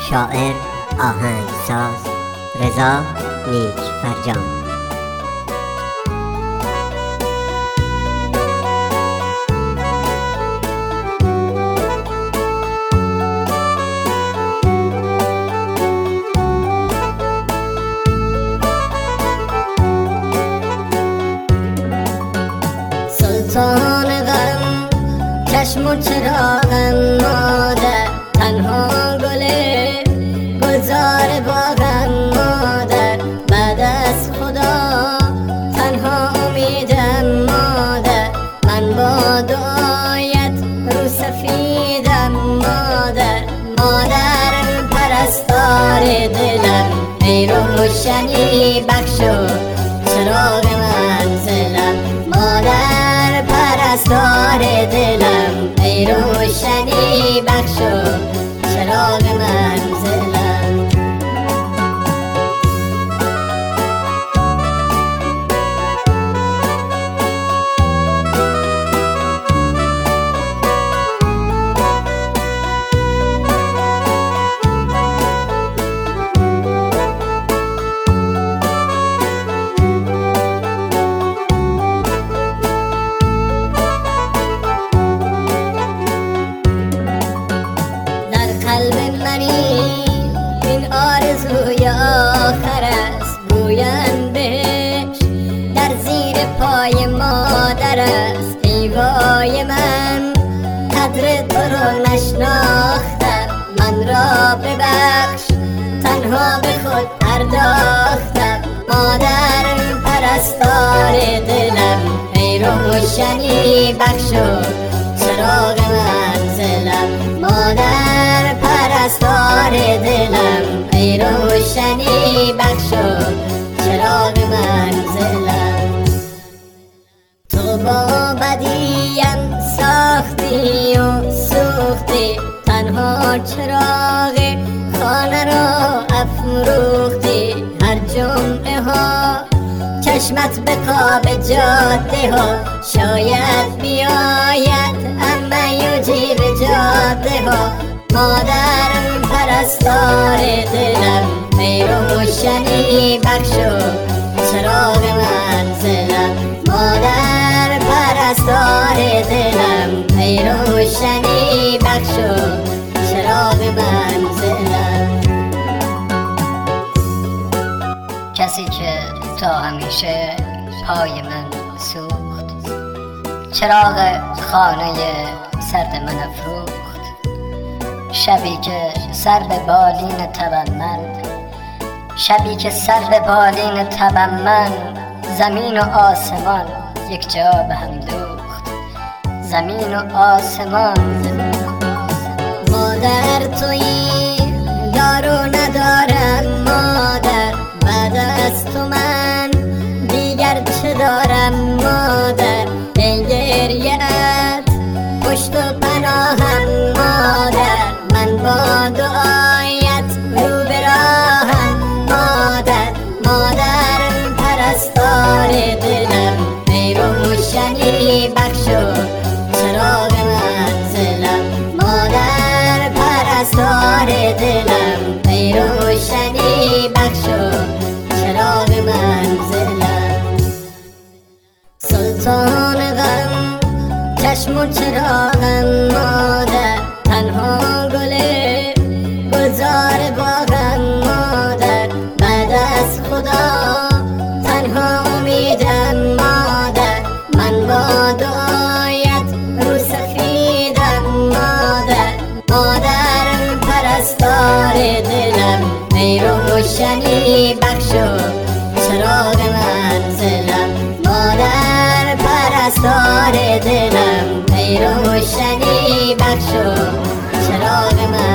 شاعر آهنگساز رضا نیکفرجان. سلطان غم چشم و چراغم مادر، تنها گله گلزار باغم مادر، بعد از خدا تنها امیدم مادر، من با دعایت رو سفیدم مادر، مادر پرستار دلم، ای روشنی بخش و چراغ منزلم، مادر پرستار دلم، ای روشنی بخش و چراغ منزلم. قلب منی این آرزوی آخر است، گویم بهش در زیر پای مادر است، ای وای من قدر تو رو نشناختم، من را ببخش تنها به خود پرداختم، مادر پرستار دلم، ای روشنی بخش و چراغ منزلم، مادر پرستار دلم، ای روشنی بخش و چراغ منزلم. تو با بدیم ساختی و سوختی، تنها چراغ خانه را افروختی، هر جمعه ها چشمت به خواب جاده ها، شاید بیاید اما یوجی به جاده ها، مادر پرستار دلم، ای روشنی بخش و چراغ منزلم، مادر پرستار دلم، ای روشنی بخش و چراغ منزلم. کسی که تا همیشه پای من سوخت، چراغ خانه سرد من افروخت، شبی که سر به بالین تبم من، شبی که سر به بالین تبم من، زمین و آسمان یک جا به هم دوخت، زمین و آسمان. مادر تویی دارو ندارم مادر، بعد از تو من دیگر چه دارم مادر، ای گریه‌ات پشت و پناهم مادر، من با دعایت رو به راهم مادر، مادر پرستار دلم، ای روشنی بخش و چراغ منزلم، مادر پرستار دلم، ای روشنی بخش و چراغ منزلم. سلطان غم چشم و چراغم مادر، تنها گله گلزار باغم مادر، بعد از خدا تنها امیدم مادر، من با دعایت رو سفیدم مادر، مادر پرستار دلم، ای روشنی بخش و چراغ منزلم، مادر پرستار دلم، ای روشنی بخش و چراغ منزلم.